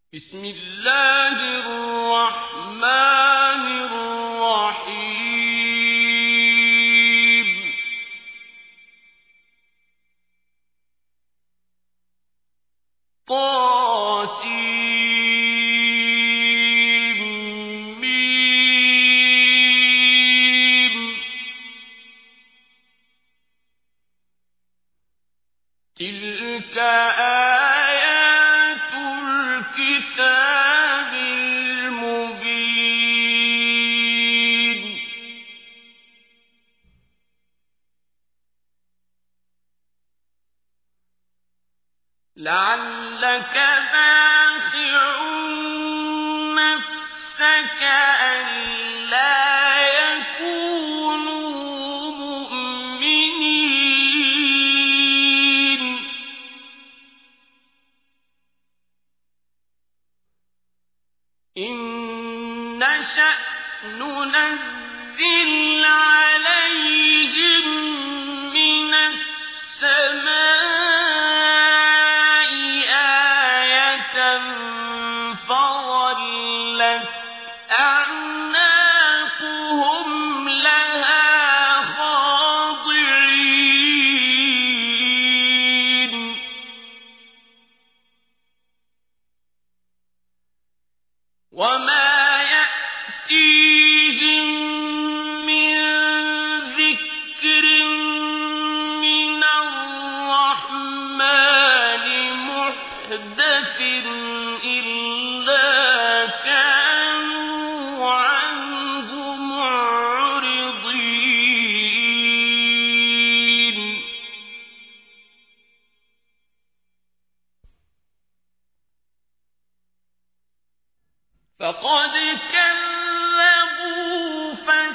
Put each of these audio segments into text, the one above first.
بسم الله الرحمن الرحيم طاسيم تلك آيات الكتاب المبين لعلك باخع نفسك ألا يكونوا مؤمنين إن نشأ ننزل عليهم من السماء آية فظلت أعناقهم لها خاضعين وما يأتيهم من ذكر من الرحمن محدث إلا كانوا عنه معرضين فقد كذبوا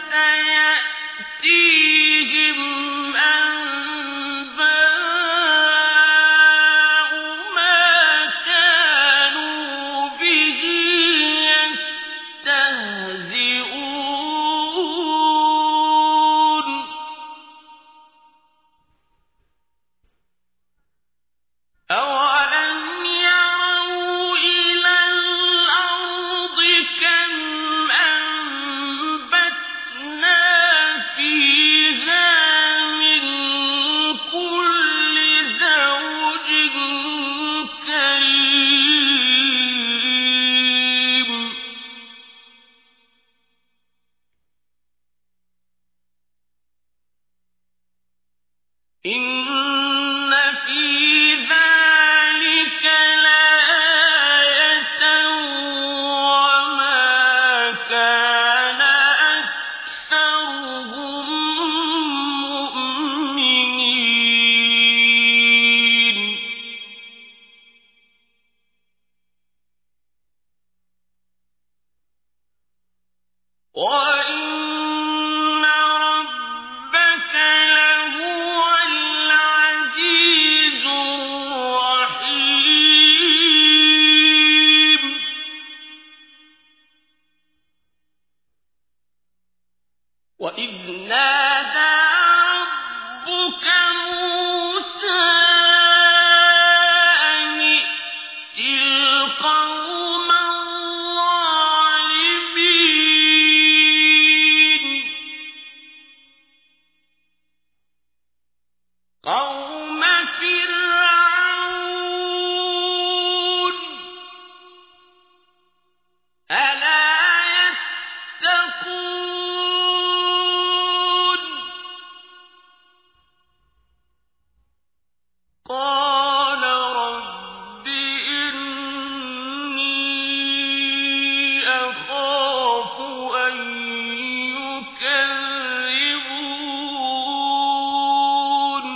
فسيأتيهم أنباء ما كانوا به يستهزئون أولم يروا إلى الأرض كم أنبتنا فيها من كل زوج كريم إن في ذلك لآية وما كان أكثرهم مؤمنين وإن ربك لهو العزيز الرحيم وإذ نادى ربك موسى أن ائت القوم الظالمين قوم فرعون ألا يتقون قال رب إني أخاف أن يكذبون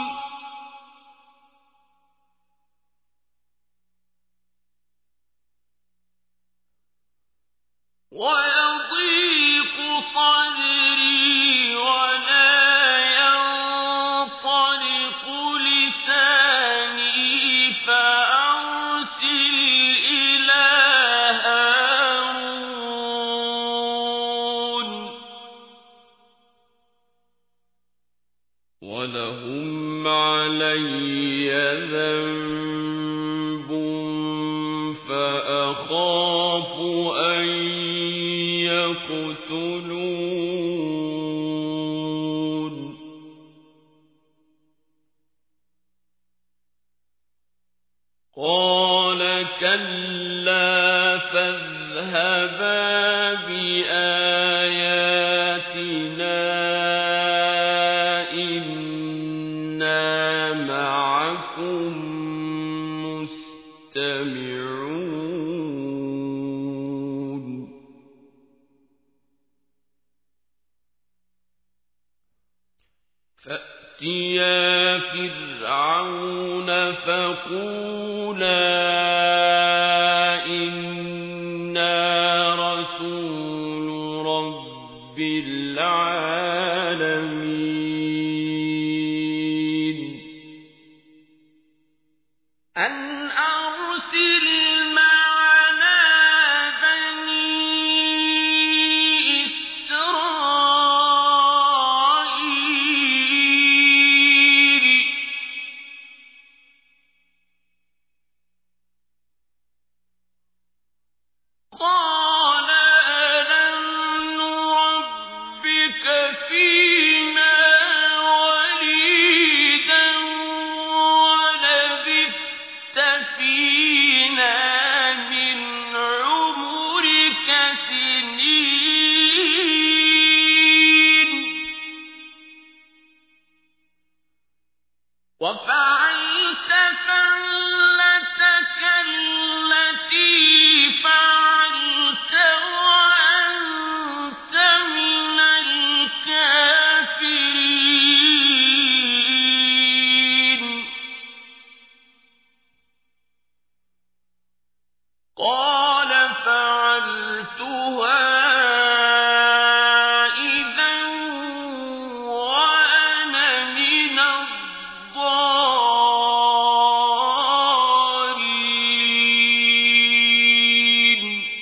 ويضيق صدري ولا ينطلق لساني فأرسل إلى هارون ولهم علي ذنب فأخاف أخاف أن يقتلون قال كلا فاذهبا بآياتنا إنا معكم مستمعون فأتيا فرعون فقولا إنا رسول رب العالمين أن أرسل معنا بني إسرائيل قال ألم نربك فينا وليدا ولبثت فينا من عمرك سنين وفعلت فعلتك التي فعلت وأنت من الكافرين قال فعلتها إذا وأنا من الضالين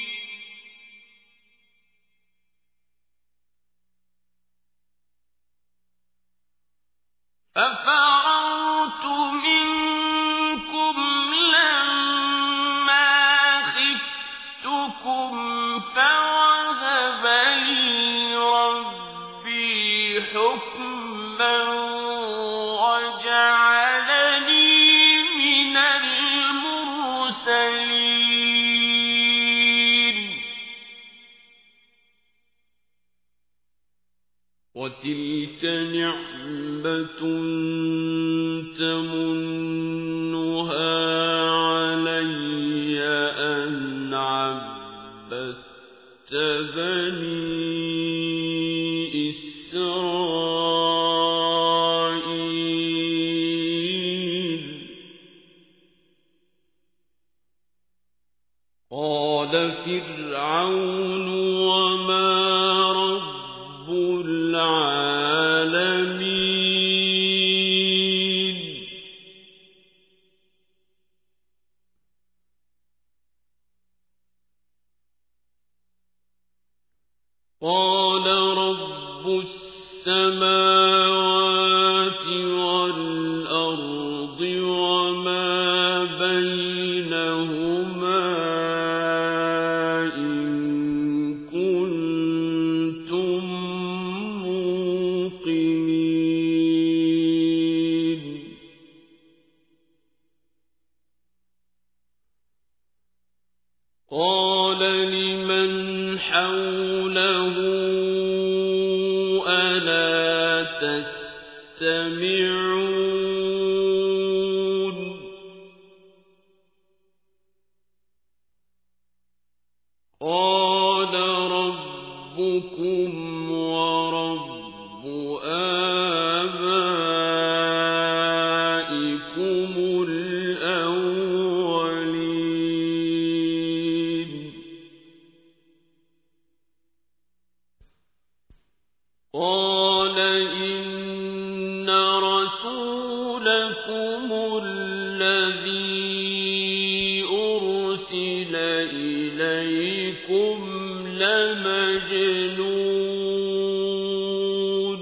ففررت منكم لما خفتكم فوهب لي ربي حكما وجعلني من المرسلين وتلك نعمة تمنها علي أن عبدت بني إسرائيل قال فرعون وما رب العالمين قال رب السماوات والأرض وما بينهما إن كنتم موقنين قال لمن حوله ألا تستمعون قال ربكم ورب آبائكم الأولين قال إن رسولكم الذي أرسل إليكم لمجنون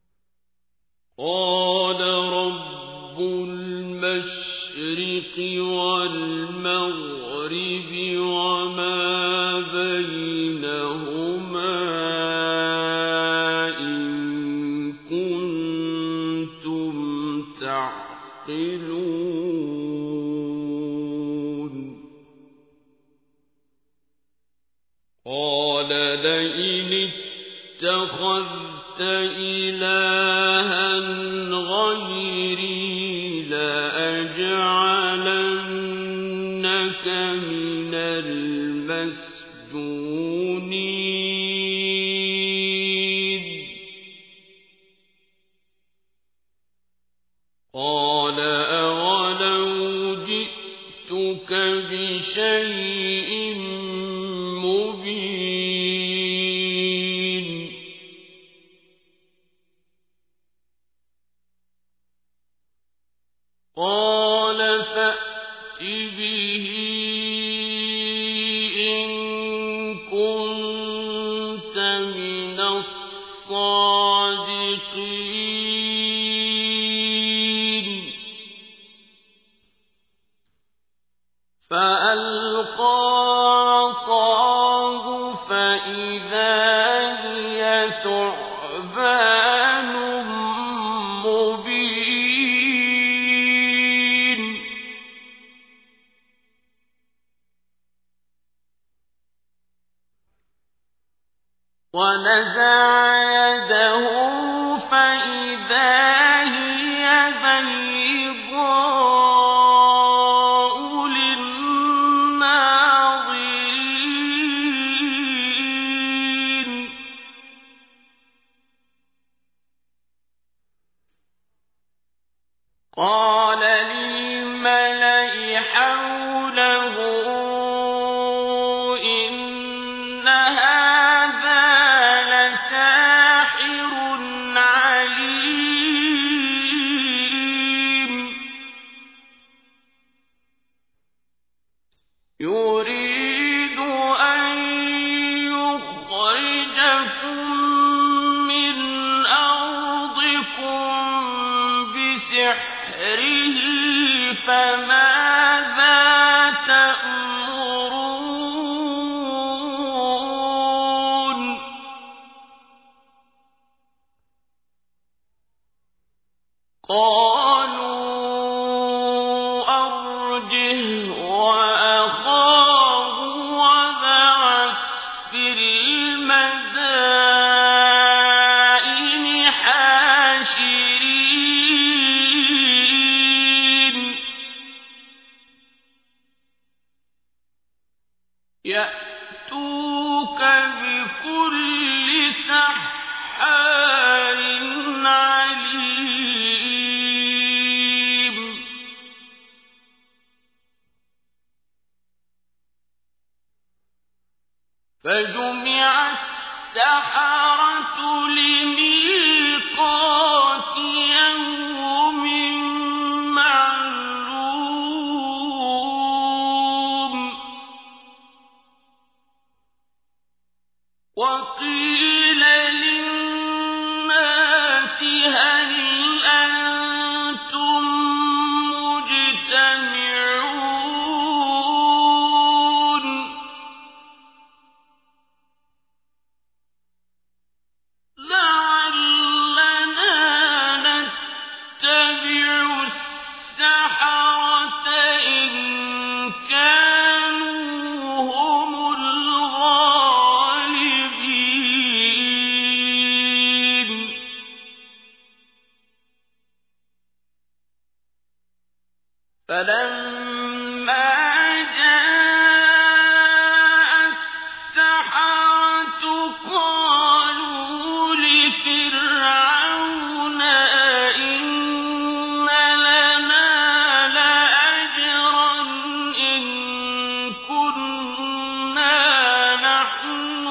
قال رب المشرق والمغرب وما بينهما إن كنتم تعقلون قال لئن اتخذت إلها غيري لأجعلنك من المسجونين قال أولو جئتك بشيء مبين قال فأت به إن كنت من الصادقين فألقى عصاه فإذا هي ثعبان مبين ونزع يده فإذا هي بيضاء للناظرين قال للملأ حوله إن هذا لساحر عليم يريد أن يخرجكم من أرضكم بسحره فماذا تأمرون قالوا أرجه وأخاه وابعث في المدائن حاشرين يأتوك بكل سحار عليم فجمع السحرة لميقات يوم معلوم وقيل للناس هل أنتم مجتمعون لعلنا نتبع السحرة إن كانوا هم الغالبين فلما جاء السحرة قالوا لفرعون أئن لنا لأجرا إن كنا نحن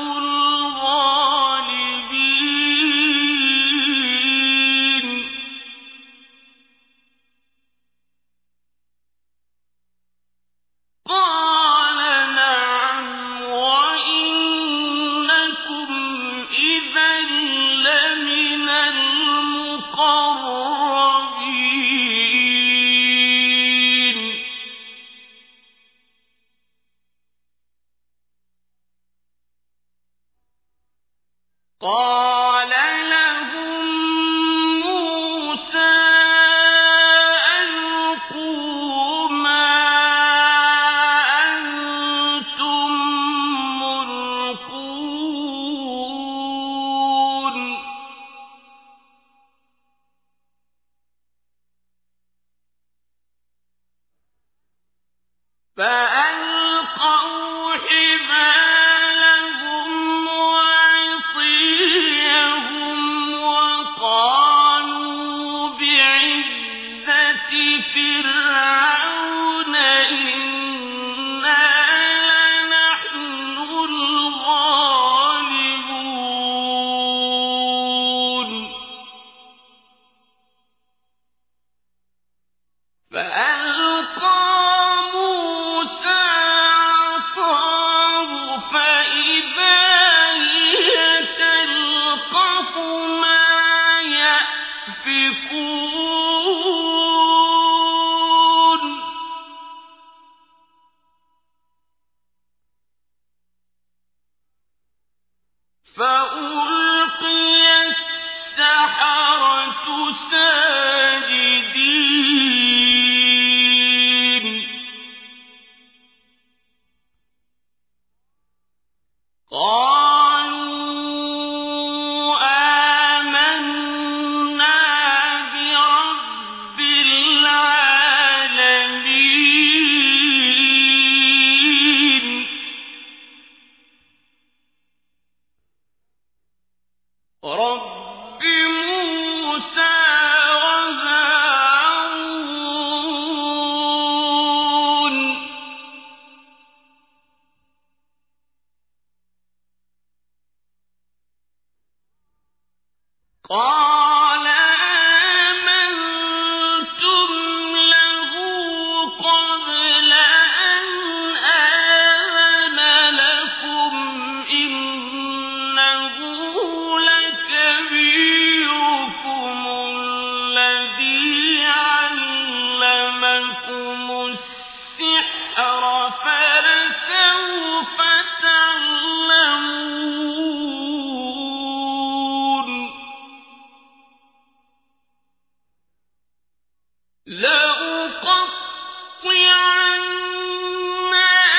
الغالبين قال لهم موسى ألقوا ما أنتم ملقون فألقوا حبالهم وعصيهم وقالوا بعزة فرعون إنا لنحن الغالبون فألقى موسى عصاه فإذا هي تلقف ما يأفكون فألقي السحرة ساجدين قالوا آمنا برب العالمين رب موسى وهارون قال آمنتم له قبل أن آذن لكم إنه لكبيركم الذي علمكم السحر فلسوف تعلمون لأقطعن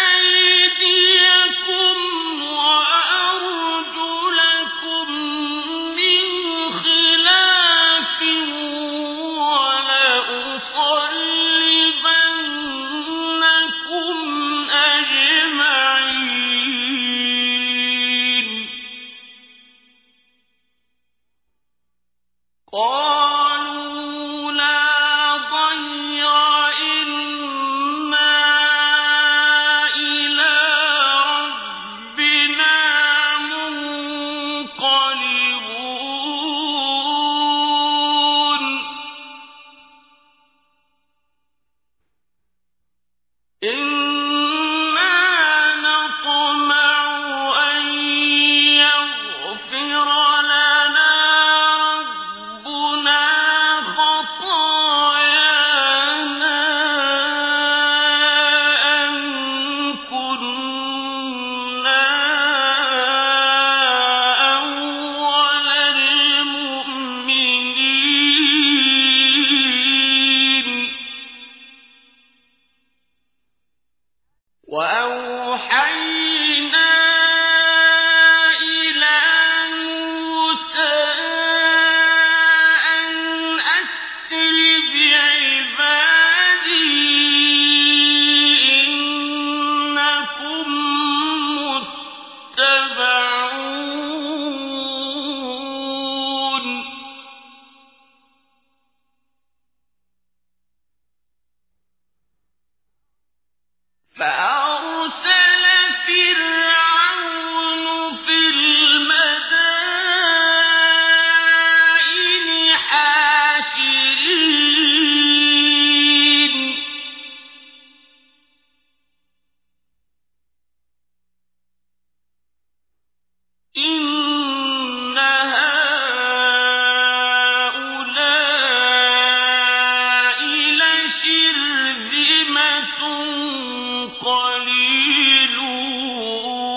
أيديكم وأرجلكم من خلاف ولأصلبنكم أجمعين قالوا لا ضير إنا إلى ربنا منقلبون إنا نطمع أن يغفر لنا ربنا خطايانا أن كنا أول المؤمنين وأوحينا إلى موسى أن أسر بعبادي إنكم متبعون فأرسل فرعون في المدائن حاشرين إن هؤلاء لشرذمة قليلون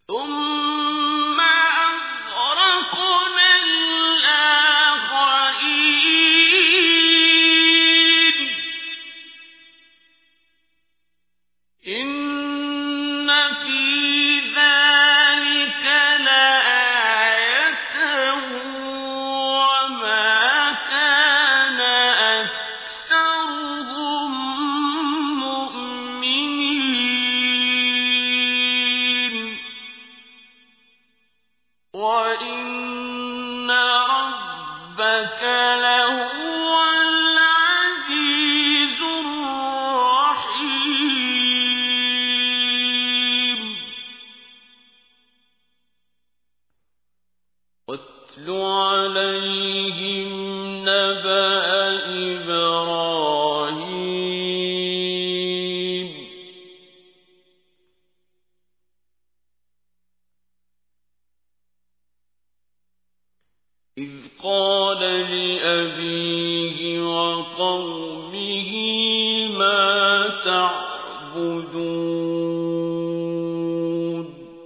ثم أغرقنا الآخرين إن في ذلك لآية وما كان أكثرهم مؤمنين وإن ربك لهو العزيز الرحيم واتل عليهم نبأ إبراهيم إذ قال لأبيه وقومه ما تعبدون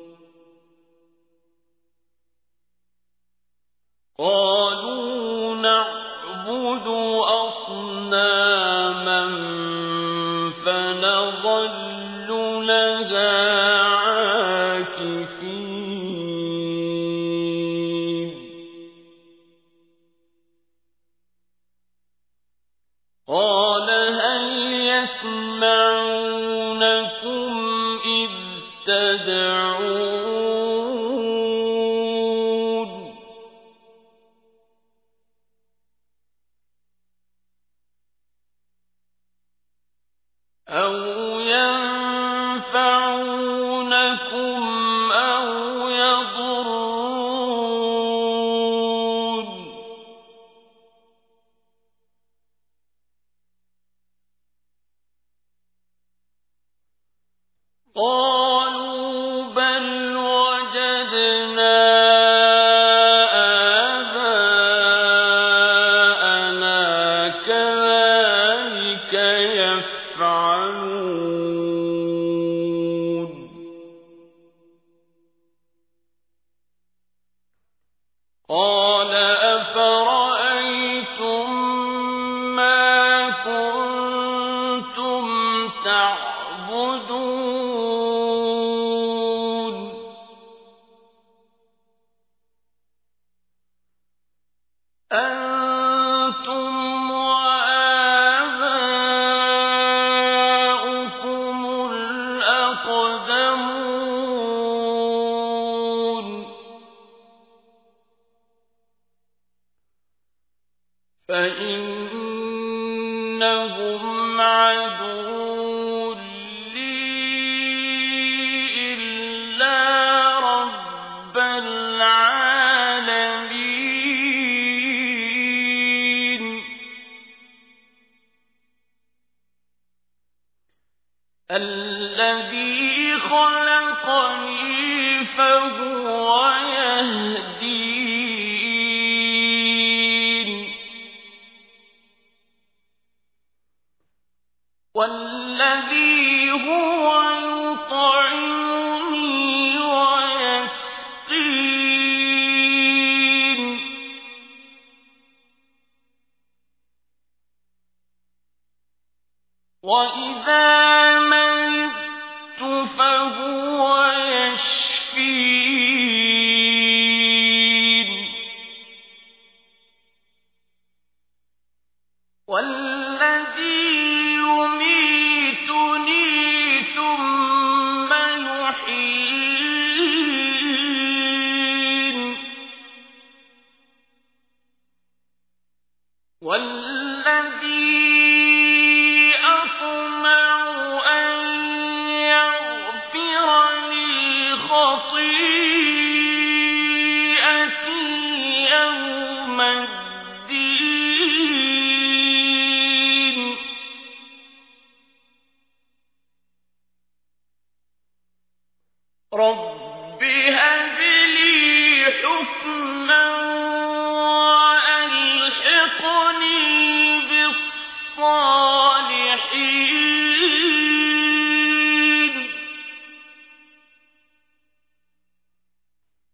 قالوا نعبد أصناما فنظل لها عاكفين قال هل يسمعونكم إذ تدعون أو ينفعونكم أو يضرون قالوا بل وجدنا آباءنا كذلك يفعلون قال أفرأيتم ما كنتم تعبدون أنتم وآباؤكم الأقدمون فإنهم عدو لي إلا رب العالمين الذي خلقني فهو يهدين والذي هو يطعمني ويسقين وإذا مرضت فهو يشفين والذي يميتني ثم يحيين والذي أطمع أن يغفر لي خطيئتي يوم الدين رب هب لي حكما وألحقني بالصالحين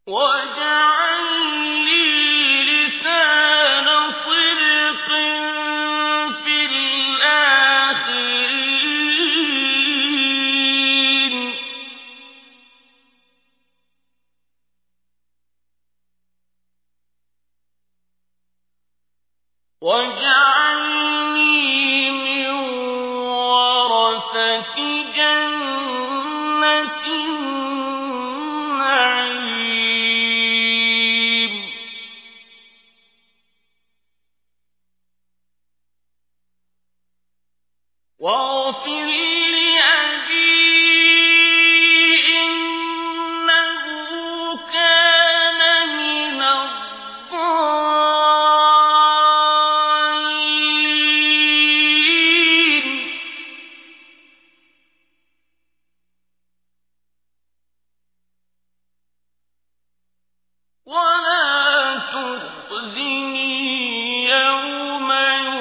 واجعل لي لسان صدق في الآخرين واجعلني من ورثة جنة النعيم واغفر لأبي إنه كان من الضالين ولا تخزني يوم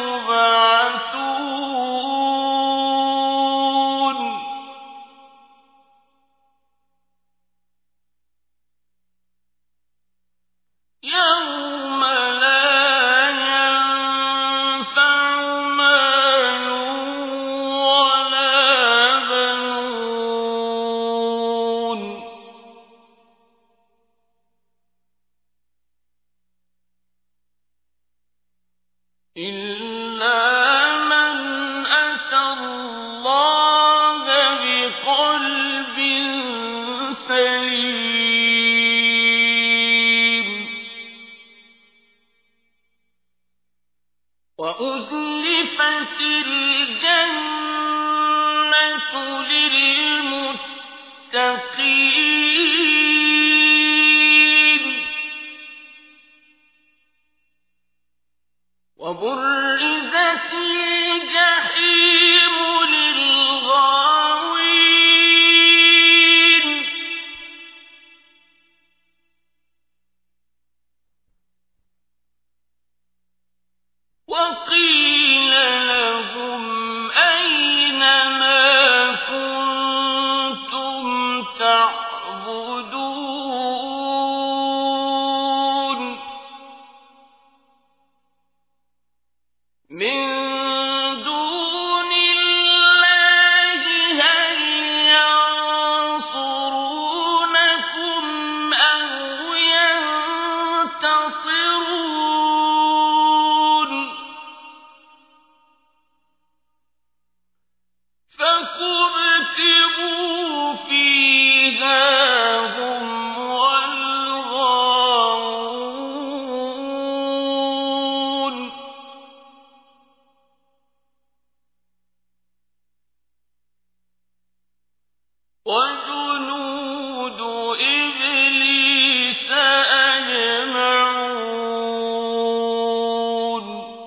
يبعثون يوم لا ينفع مال ولا بنون إلا من أتى الله بقلب سليم وأزلفت الجنة للمتقين وبرزت الجحيم للغاوين وقيل لهم أين ما كنتم تعبدون من دون الله هل ينصرونكم أو ينتصرون فكبكبوا فيها هم والغاوون وجنود إبليس أجمعون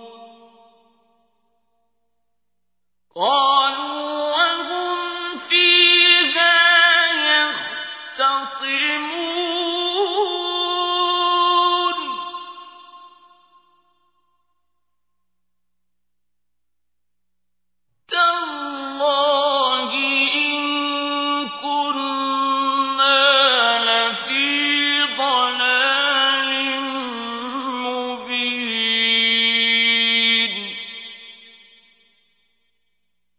قالوا وهم فيها يختصمون تالله إن كنا لفي ضلال مبين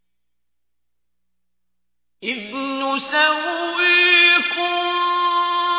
إذ نسويكم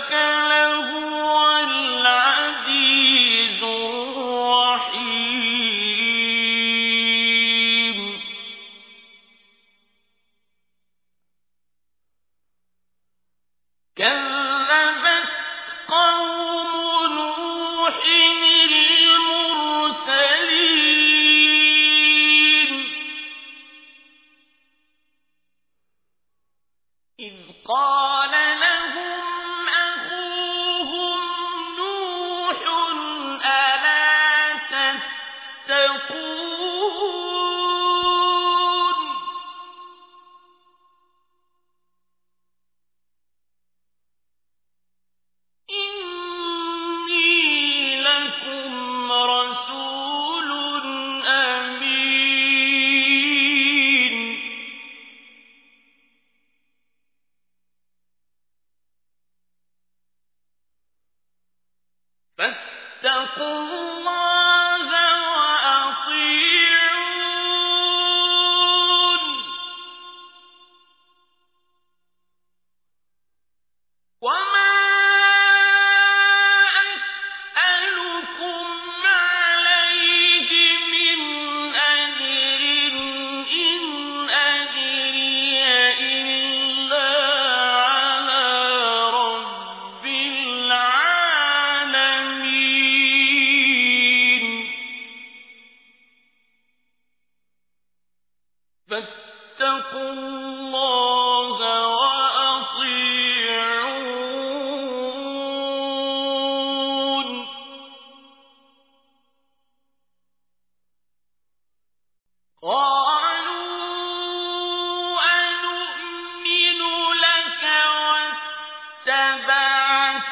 إنك لهو العزيز الرحيم كذبت قوم نوح المرسلين إذ قال لهم أخوهم نوح ألا تتقون إني لكم رسول أمين فاتقوا الله وأطيعون وما أسألكم عليه من أجر إن أجري إلا على رب العالمين فاتقوا الله وأطيعون قالوا أنؤمن لك واتبعك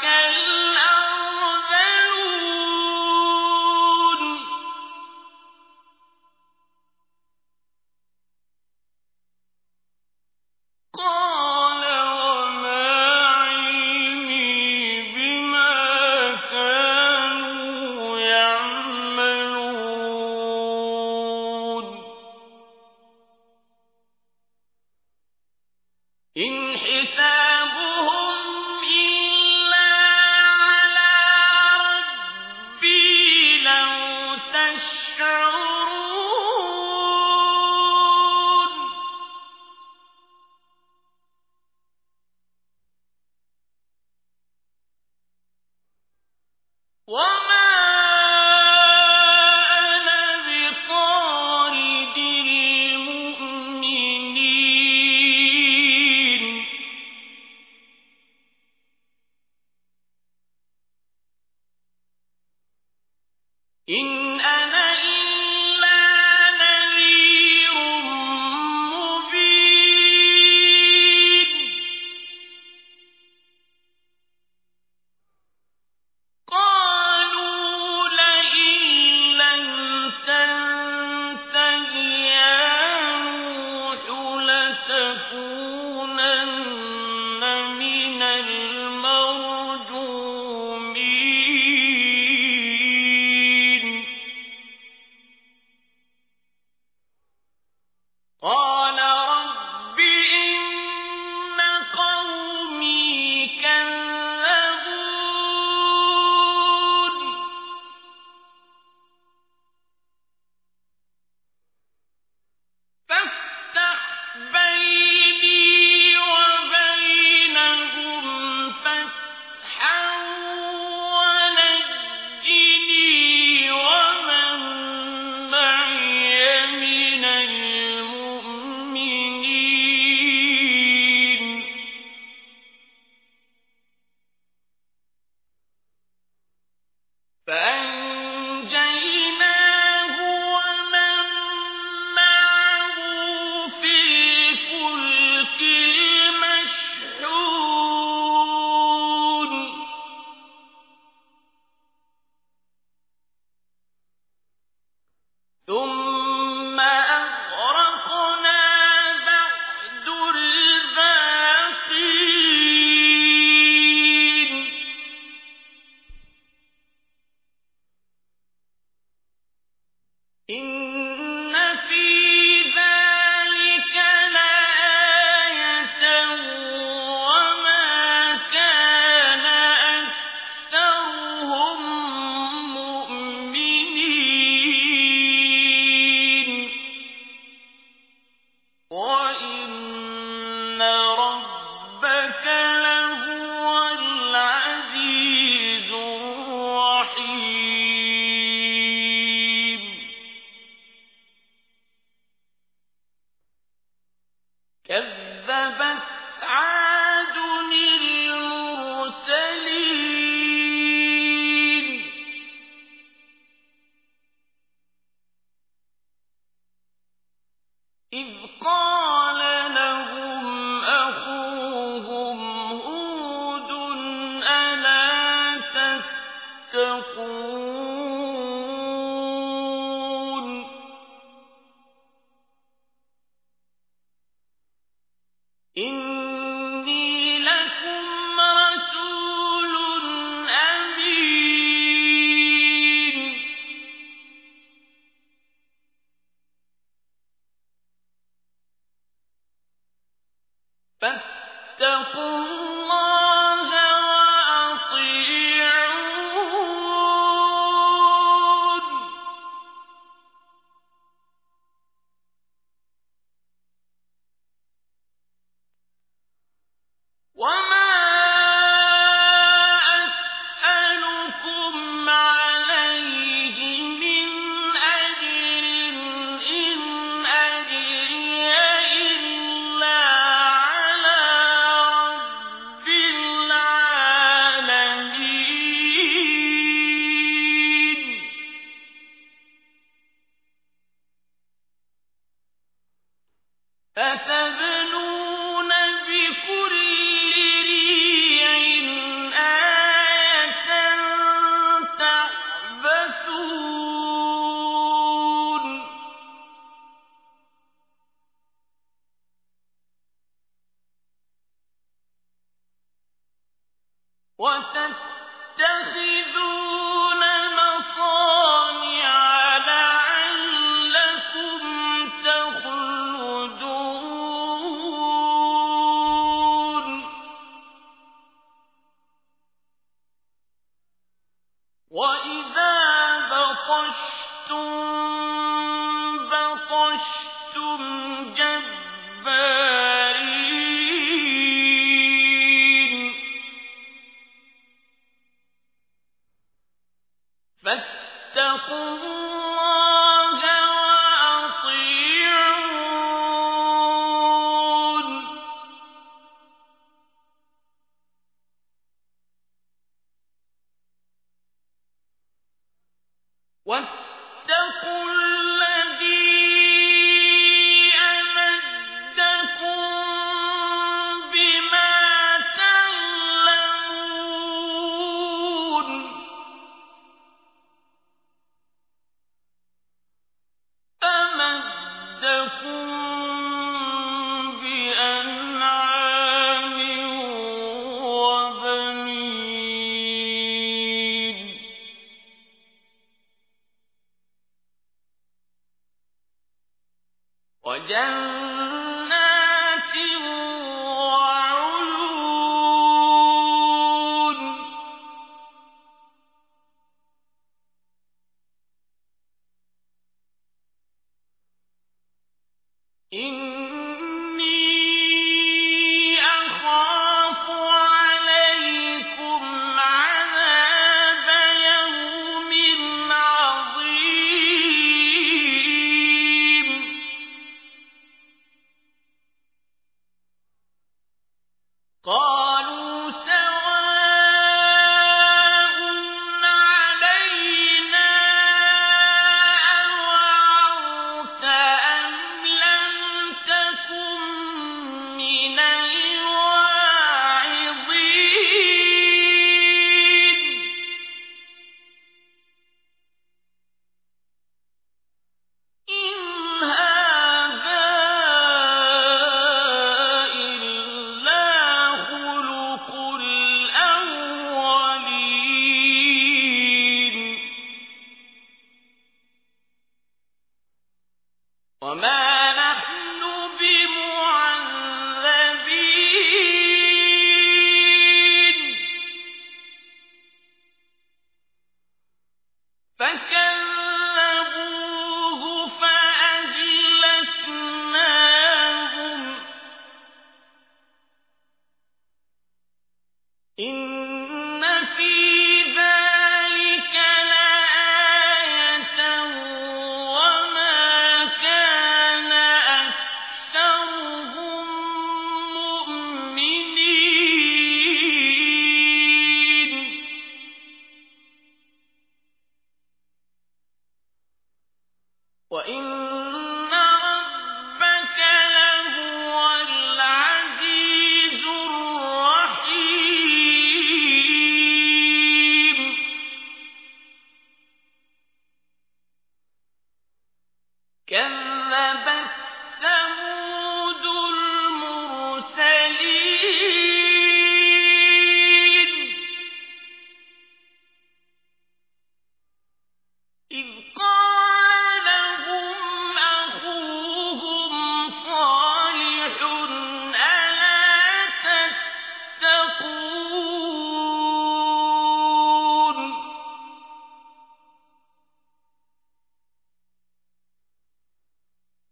الأرذلون قال وما علمي بما كانوا يعملون إن حسابهم إلا على ربي لو تشعرون وما أنا بطارد المؤمنين إن أنا إلا نذير مبين قالوا لئن لم تنته يا نوح لتكونن من المرجومين قال رب إن قومي كذبون فافتح بيني وبينهم فتحا ونجني ومن معي من المؤمنين فأنجيناه ومن معه في الفلك المشحون ثم أغرقنا بعد الباقين إن في ذلك لآية وما كان إِنِّي لَكُمْ رَسُولٌ أَمِينٌ فَاتَّقُوا اللَّهَ وَأَطِيعُونِ وَمَا أَسْأَلُكُمْ عَلَيْهِ مِنْ أَجْرٍ إِنْ أَجْرِيَ إِلَّا عَلَىٰ رَبِّ الْعَالَمِينَ أَتَبْنُونَ بِكُلِّ رِيعٍ آيَةً تَعْبَثُونَ وَتَتَّخِذُونَ مَصَانِعَ لَعَلَّكُمْ تَخْلُدُونَ وَإِذَا بَطَشْتُم بَطَشْتُمْ جَبَّارِينَ فَاتَّقُوا اللَّهَ وَأَطِيعُونِ وَاتَّقُوا الَّذِي أَمَدَّكُم بِمَا تَعْلَمُونَ أَمَدَّكُم بِأَنْعَامٍ وَبَنِينَ وَجَنَّاتٍ وَعُيُونٍ إِنِّي أَخَافُ عَلَيْكُمْ عَذَابَ يَوْمٍ عَظِيمٍ قَالُوا سَوَاءٌ عَلَيْنَا أَوَعَظْتَ أَمْ لَمْ تَكُن مِّنَ الْوَاعِظِينَ إِنْ هَٰذَا إِلَّا خُلُقُ الْأَوَّلِينَ وَمَا نَحْنُ بِمُعَذَّبِينَ فَكَذَّبُوهُ فَأَهْلَكْنَاهُمْ إِنَّ فِي ذَٰلِكَ لَآيَةً وَمَا كَانَ أَكْثَرُهُم مُّؤْمِنِينَ وَإِنَّ رَبَّكَ لَهُوَ الْعَزِيزُ الرَّحِيمُ كَذَّبَتْ ثَمُودُ الْمُرْسَلِينَ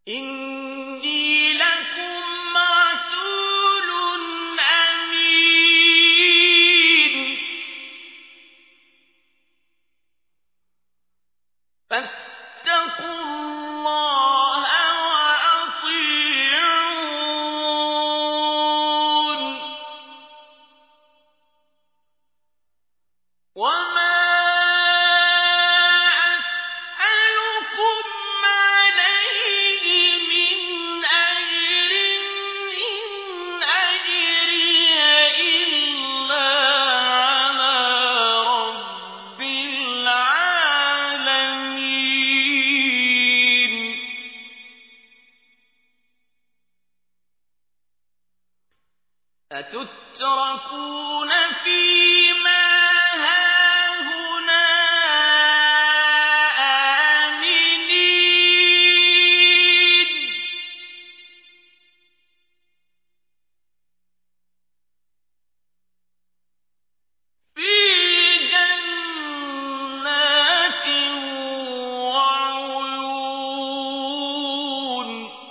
إِنِّي لَكُمْ رَسُولٌ أَمِينٌ فَاتَّقُوا اللَّهَ وَأَطِيعُونِ وَمَا أَسْأَلُكُمْ عَلَيْهِ مِنْ أَجْرٍ إِنْ أَجْرِيَ إِلَّا عَلَىٰ رَبِّ الْعَالَمِينَ أَتُتْرَكُونَ فِيمَا هَاهُنَا آمِنِينَ فِي جَنَّاتٍ وَعُيُونٍ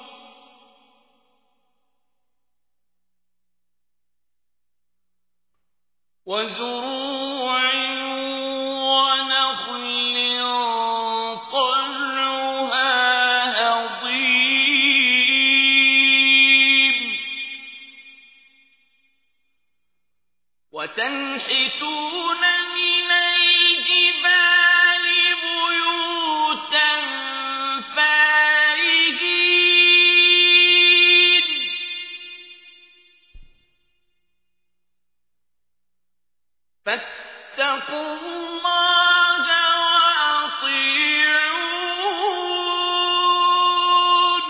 وَزُرُوعٍ وَنَخْلٍ طَلْعُهَا هَضِيمٌ وَتَنْحِتُونَ مِنَ الْجِبَالِ بُيُوتًا فَارِهِينَ فَاتَّقُوا اللَّهَ وَأَطِيعُونِ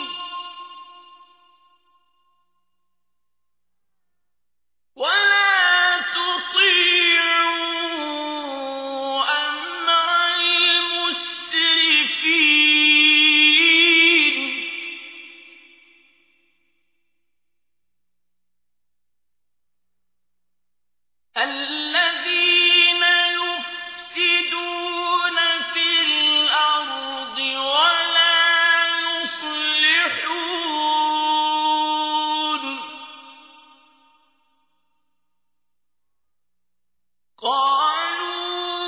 وَلَا تُطِيعُوا أَمْرَ الْمُسْرِفِينَ الَّذِينَ يُفْسِدُونَ فِي الْأَرْضِ وَلَا يُصْلِحُونَ قَالُوا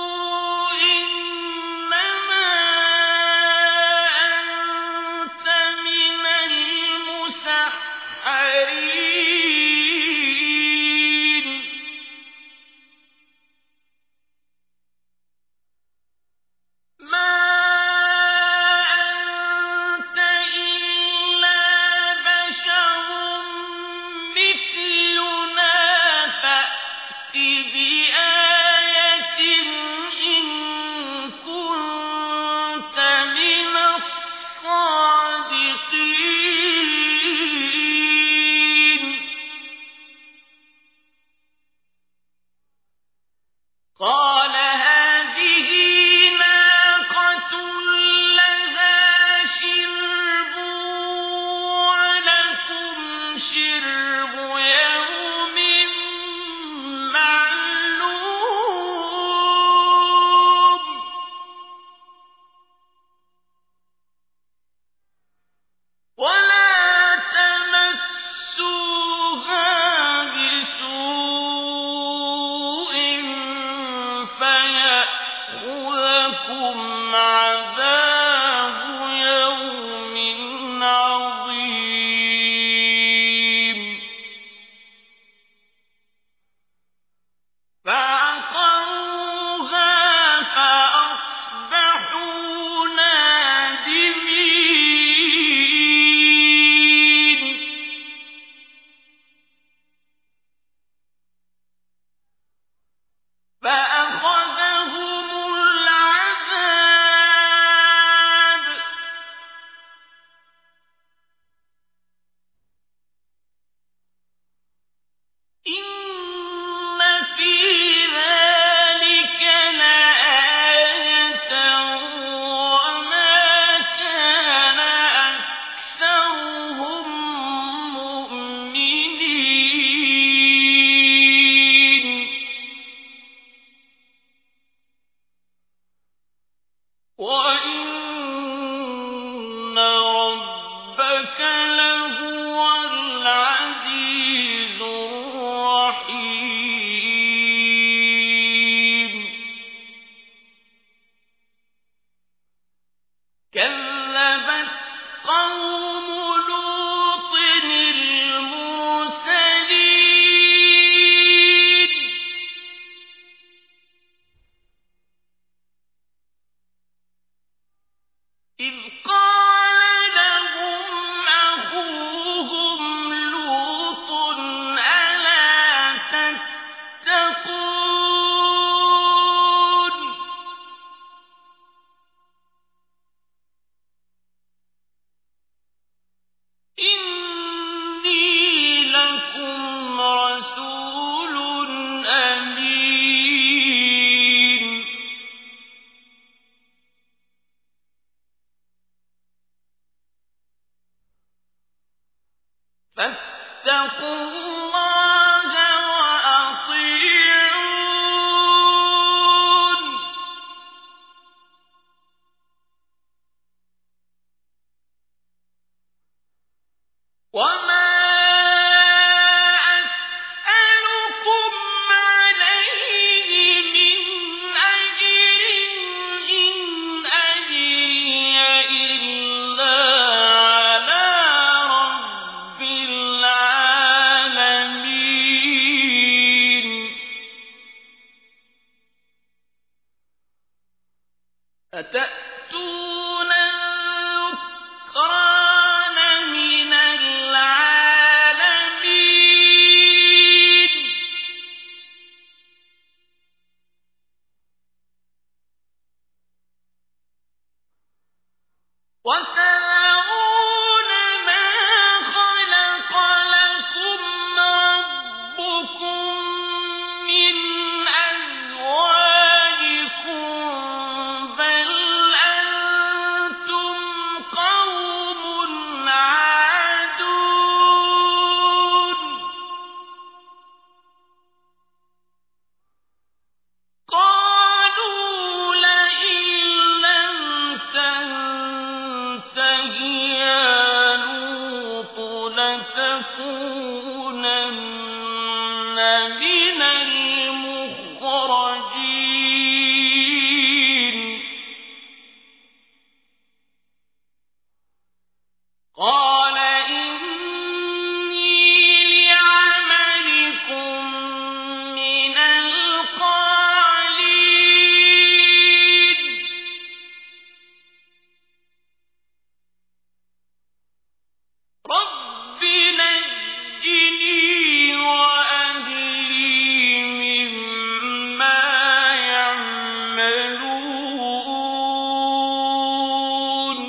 إِنَّمَا أَنتَ مِنَ الْمُسَحَّرِينَ مَا أَنتَ إِلَّا بَشَرٌ مِثْلُنَا فَأْتِ بِآيَةٍ إِن كُنتَ مِنَ الصَّادِقِينَ قَالَ هَٰذِهِ نَاقَةٌ لَّهَا شِرْبٌ وَلَكُمْ شِرْبُ يَوْمٍ مَّعْلُومٍ وَلَا تَمَسُّوهَا بِسُوءٍ فَيَأْخُذَكُمْ عَذَابُ يَوْمٍ عَظِيمٍ فَعَقَرُوهَا فَأَصْبَحُوا نَادِمِينَ فَأَخَذَهُمُ الْعَذَابُ إِنَّ فِي ذَلِكَ لَآيَةً وَمَا كَانَ أَكْثَرُهُم مُّؤْمِنِينَ وَإِنَّ رَبَّكَ كذبت قوم لوط المرسلين إذ قال لهم أخوهم لوط ألا تتقون إني لكم رسول أمين فاتقوا الله وأطيعون وما أسألكم عليه من أجر إن أجري إلا على رب العالمين أتأتون الذكران من العالمين وتذرون ما خلق لكم ربكم من أزواجكم بل أنتم قوم عادون قالوا لئن لم تنته يا لوط لتكونن من المخرجين قال إني لعملكم من القالين رب نجني وأهلي مما يعملون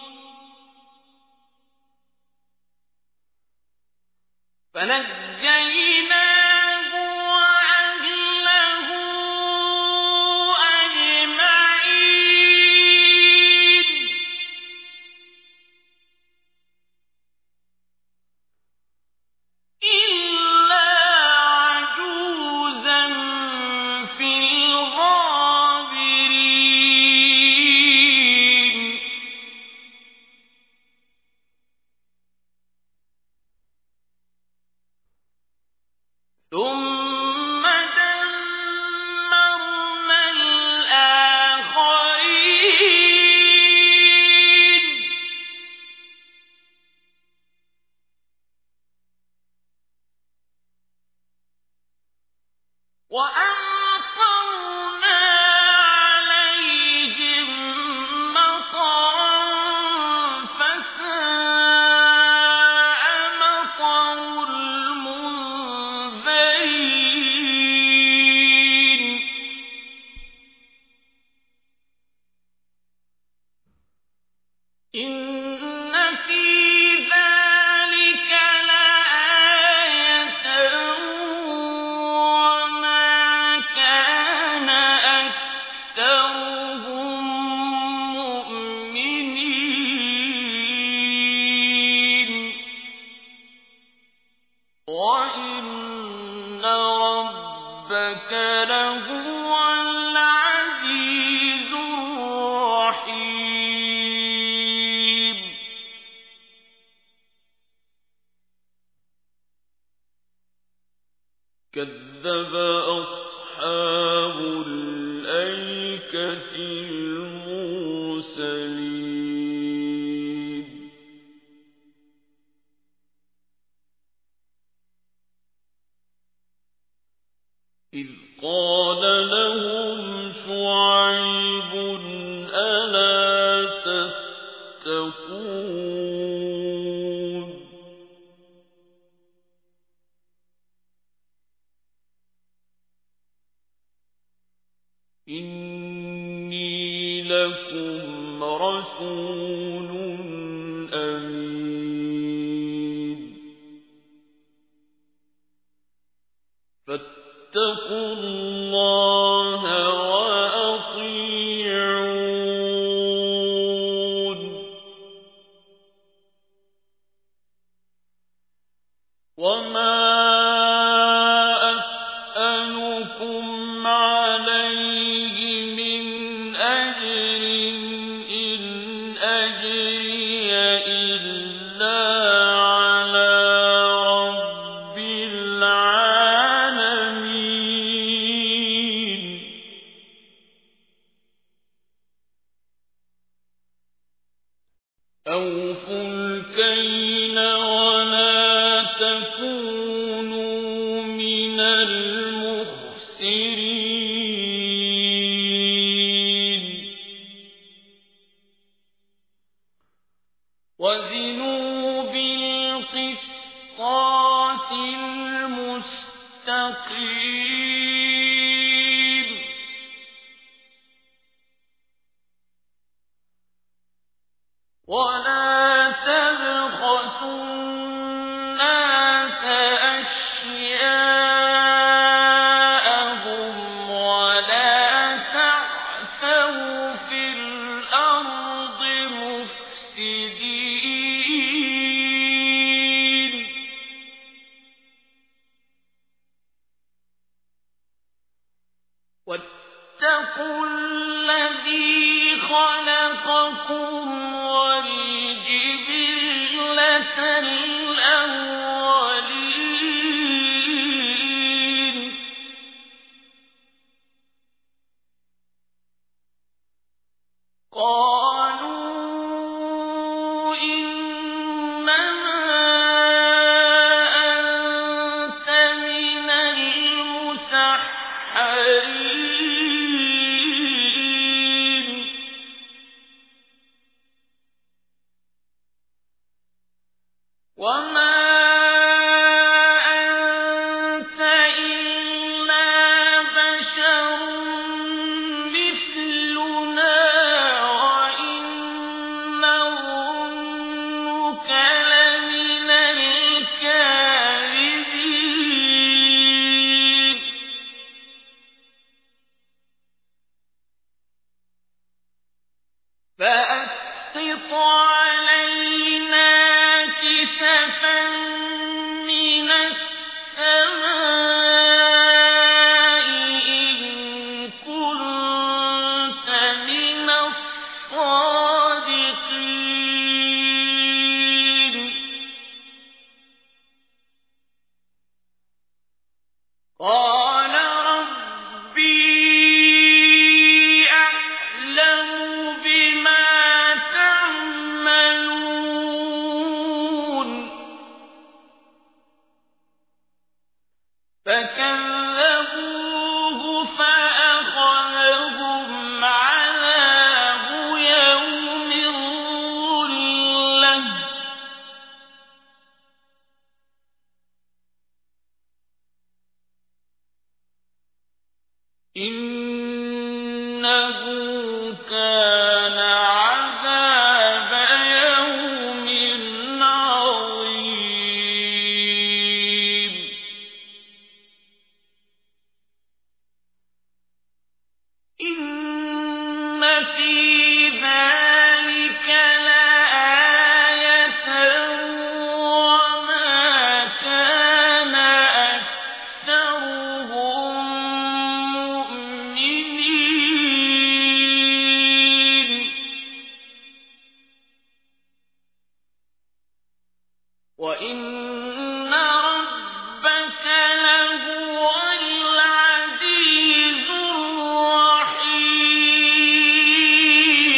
فنجيناه وأهله أجمعين إلا عجوزا في الغابرين ثم دمرنا الآخرين وأمطرنا عليهم مطرا فساء مطر المنذرين إن في ذلك لآية وما كان أكثرهم مؤمنين وإن ربك لهو العزيز الرحيم كذب أصحاب الأيكة المرسلين أفلا تتقون إني لكم رسول أمين فاتقوا الله وأطيعون وما أسألكم عليه من أجر إن أجري إلا على رب العالمين أوفوا الكيل ولا تكونوا من المخسرين وزنوا بالقسطاس المستقيم ولا تبخسوا الناس أشياءهم ولا تعثوا في الأرض مفسدين واتقوا الذي خلقكم والجبلة الأولين قالوا إنما أنت من المسحرين وما أنت إلا بشر مثلنا وإن نظنك لمن الكاذبين فأسقط علينا كسفا من السماء إن كنت من الصادقين قال ربي أعلم بما تعملون فكذبوه فأخذهم عذاب يوم الظلة إنه كان عذاب يوم عظيم إن في ذلك لآية وما كان أكثرهم مؤمنين وإن ربك لهو العزيز الرحيم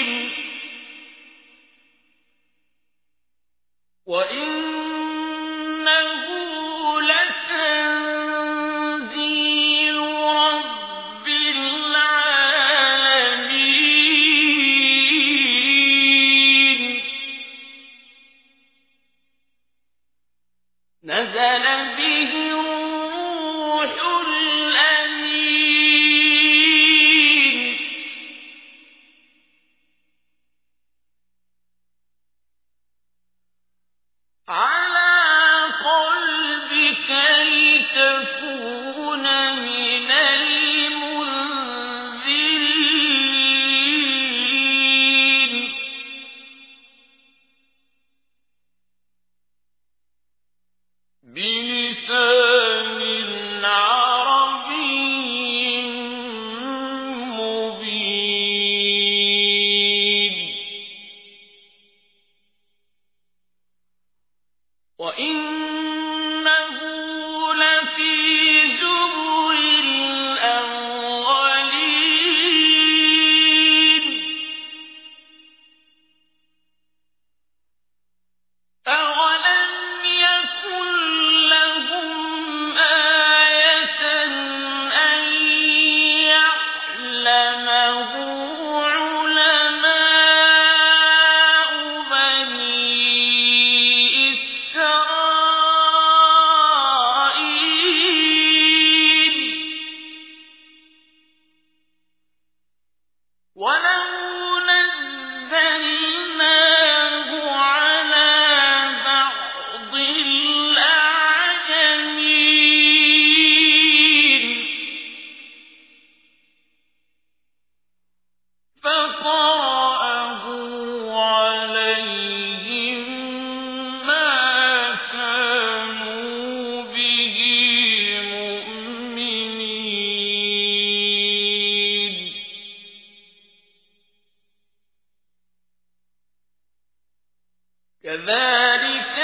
كذلك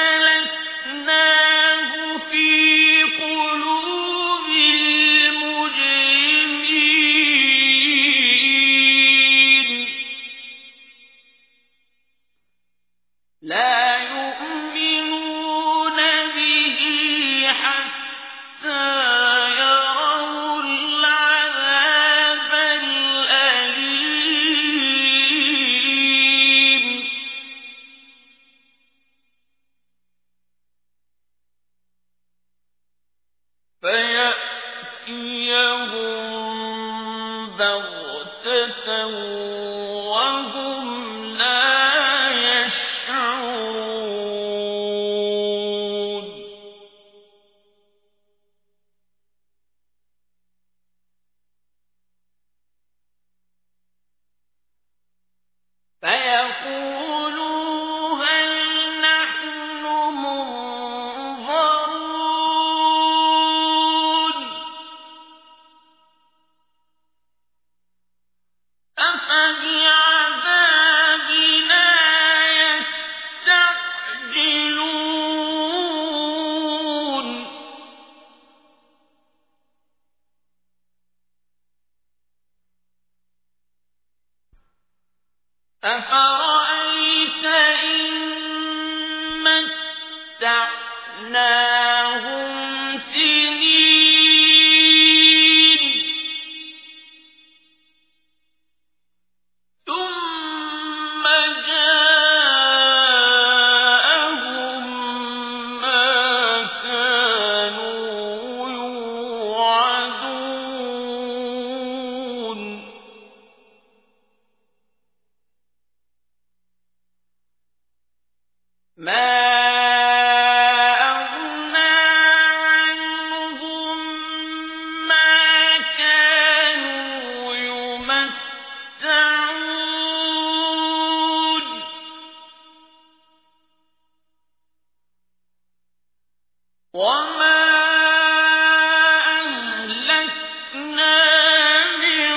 سلكناه في قلوب المجرمين لا يؤمنون به حتى يروا العذاب الأليم فيأتيهم بغتة وهم لا يشعرون فيقولوا هل نحن منظرون أفبعذابنا يستعجلون أفرأيت إن متعناهم سنين ثم جاءهم ما كانوا يوعدون ما أغنى عنهم ما كانوا يمتعون وما أهلكنا من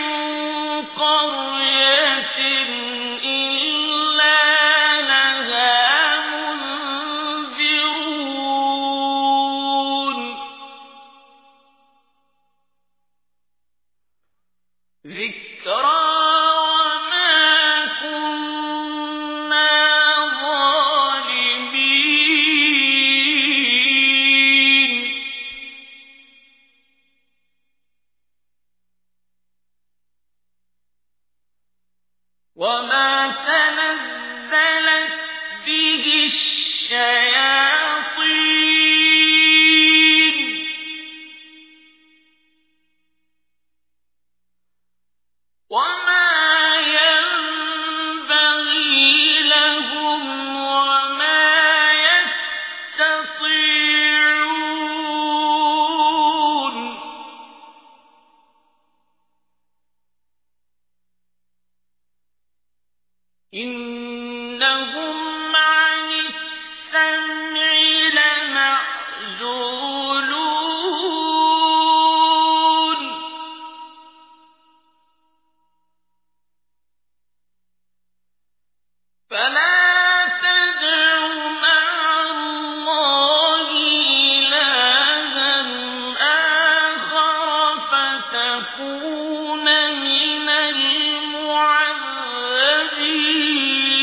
قرية إلا لها منذرون ذكرى وما كنا ظالمين وما تنزلت به الشياطين وما ينبغي لهم وما يستطيعون إنهم عن السمع لمعزولون فلا تدع مع الله إلها آخر فتكون من المعذبين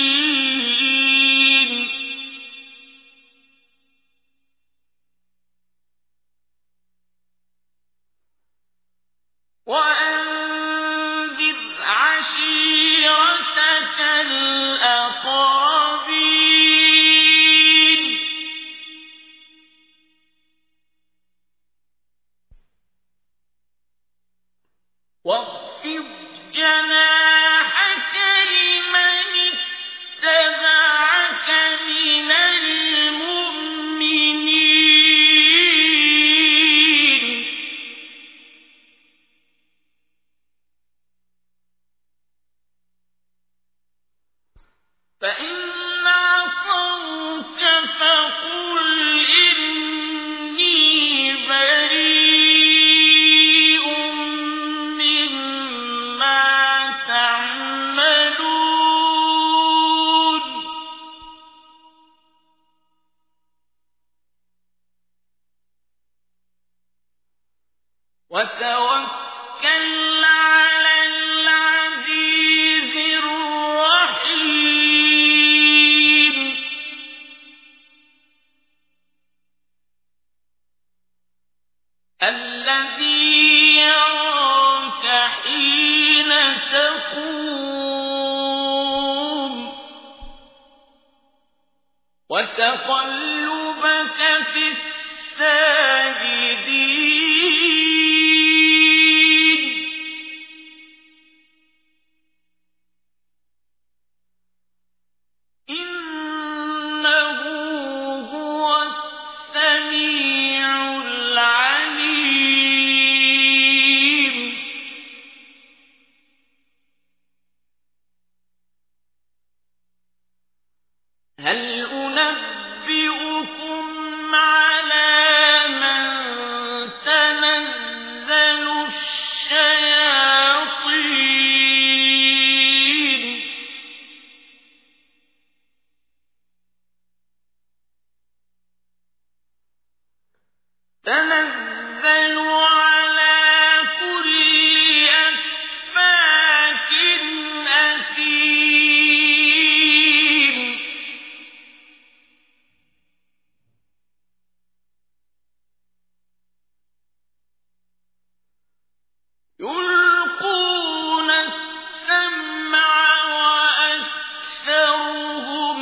وتقلبك في الساجدين إنه هو السميع العليم هل أنبئكم على من تنزل الشياطين تنزل على كل أفاك أثيم يلقون السمع وأكثرهم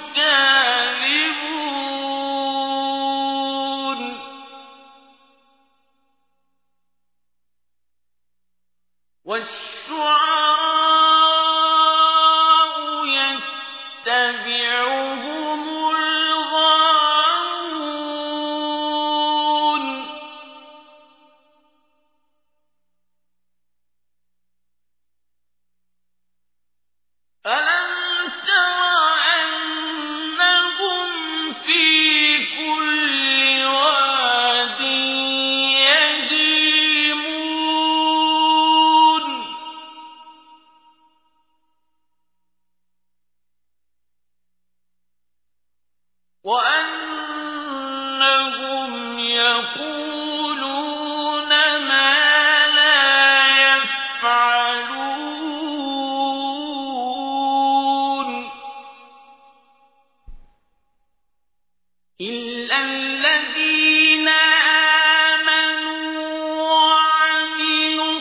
كاذبون والشعراء يتبعهم الغاوون ألم تر أنهم في كل واد يهيمون وأنهم يقولون ما لا يفعلون إلا الذين آمنوا وعملوا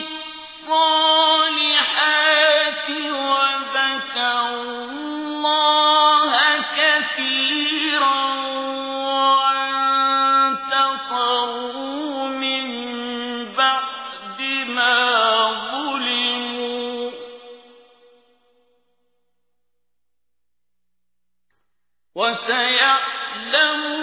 الصالحات وذكروا الله كثيرا وانتصروا من بعد ما ظلموا وسيعلمون